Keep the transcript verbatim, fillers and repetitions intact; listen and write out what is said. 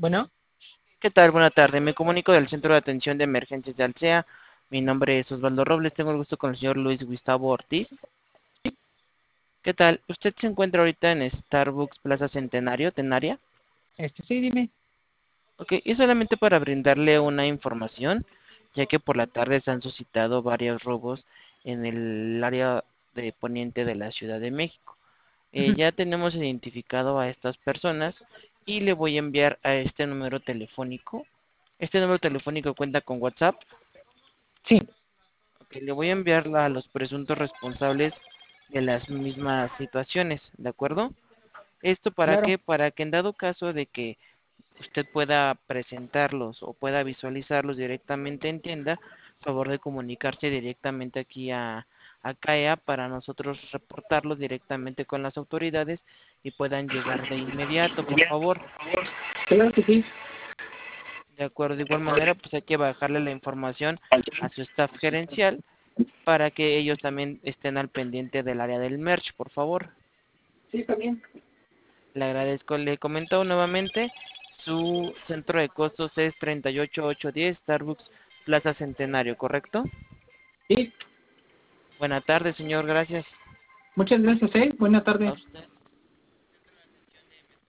Bueno, ¿Qué tal? Buena tarde. Me comunico del Centro de Atención de Emergencias de Alsea. Mi nombre es Osvaldo Robles. Tengo el gusto con el señor Luis Gustavo Ortiz. ¿Qué tal? ¿Usted se encuentra ahorita en Starbucks Plaza Centenario, Tenaria? este sí, dime. Ok, y solamente para brindarle una información, ya que por la tarde se han suscitado varios robos en el área de poniente de la Ciudad de México. Eh, Ujú. ya tenemos identificado a estas personas y le voy a enviar a este número telefónico. Este número telefónico cuenta con WhatsApp. Sí, Ok, le voy a enviar a los presuntos responsables de las mismas situaciones, ¿de acuerdo? ¿Esto para claro. qué? Para que en dado caso de que usted pueda presentarlos o pueda visualizarlos directamente en tienda, favor de comunicarse directamente aquí a, a CAEA para nosotros reportarlos directamente con las autoridades y puedan llegar de inmediato, por favor. Claro que sí. De acuerdo, de igual manera, pues hay que bajarle la información a su staff gerencial para que ellos también estén al pendiente del área del merch, por favor. Sí, está bien. Le agradezco. Le comento nuevamente, su centro de costos es treinta y ocho mil ochocientos diez Starbucks Plaza Centenario, ¿correcto? Sí, Buena tarde, señor, gracias. muchas gracias, eh. Buena A tarde. usted.